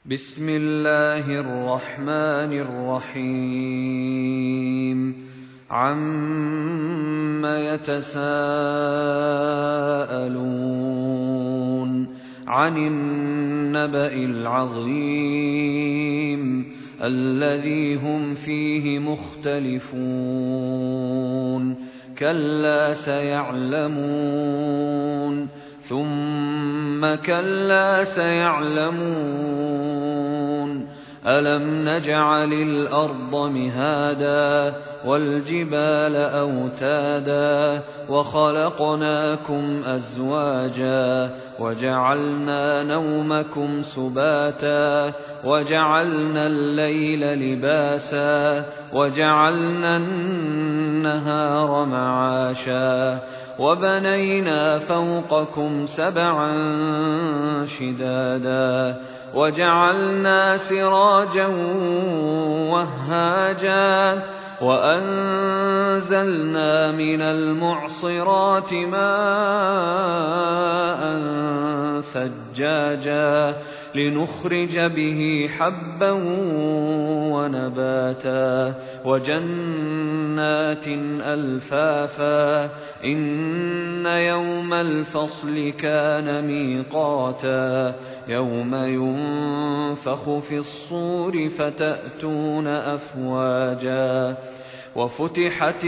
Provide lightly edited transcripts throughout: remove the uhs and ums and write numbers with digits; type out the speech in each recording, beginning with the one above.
بسم الله الرحمن الرحيم عم يتساءلون عن النبأ العظيم الذي هم فيه مختلفون كلا سيعلمون ثم كلا سيعلمون ألم نجعل الأرض مهادا والجبال أوتادا وخلقناكم أزواجا وجعلنا نومكم سباتا وجعلنا الليل لباسا وجعلنا النهار معاشا وبنينا فوقكم سبعا شدادا وجعلنا سراجا وهاجا وأنزلنا من المعصرات ماء ثجاجا لنخرج به حبا ونباتا وجنات ألفافا إن يوم الفصل كان ميقاتا يوم ينفخ في الصور فتأتون أفواجا وفتحت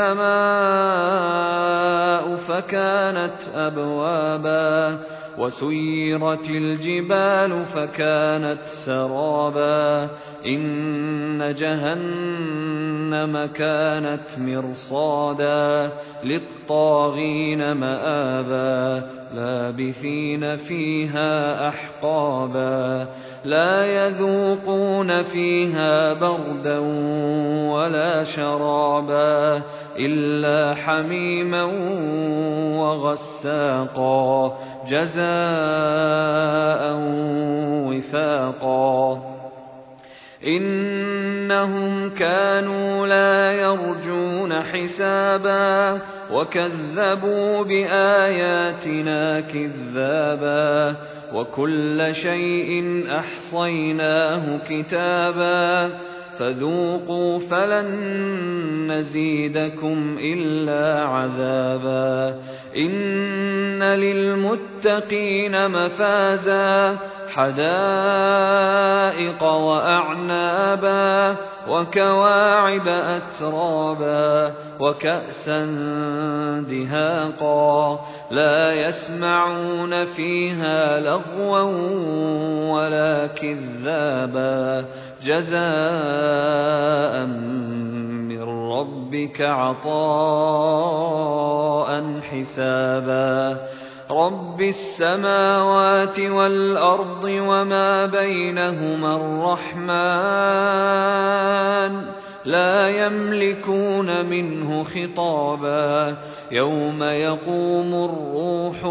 السماء فكانت أبوابا وسيرت الجبال فكانت سرابا إن جهنم كانت مرصادا للطاغين مآبا لابثين فيها أحقابا لا يذوقون فيها بردا ولا شرابا إلا حميما وغساقا جزاء وفاقا إنهم كانوا لا يرجون حسابا وكذبوا بآياتنا كذابا وكل شيء أحصيناه كتابا فذوقوا فلن نزيدكم إلا عذابا إن للمتقين مفازا حدائق وأعنابا وكواعب أترابا وكأسا دهاقا لا يسمعون فيها لغوا ولا كذابا جزاء من ربك عطاء حسابا رب السماوات والأرض وما بينهما الرحمن لا يملكون منه خطابا يوم يقوم الروح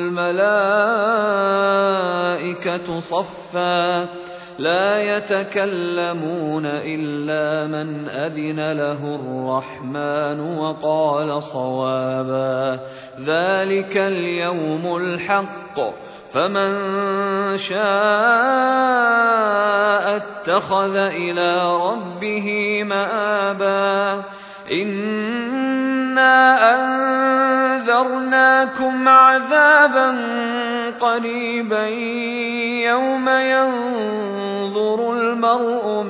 والملائكة صفا لا يتكلمون إلا من أذن له الرحمن وقال صوابا ذلك اليوم الحق فمن شاء اتخذ إلى ربه مآبا إنا أنذرناكم عذابا قريبا يوم ينظر المرء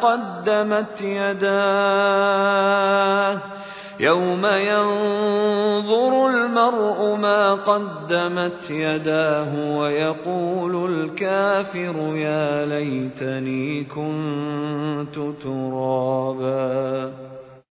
ما قدمت يداه ويقول الكافر يا ليتني كنت ترابا.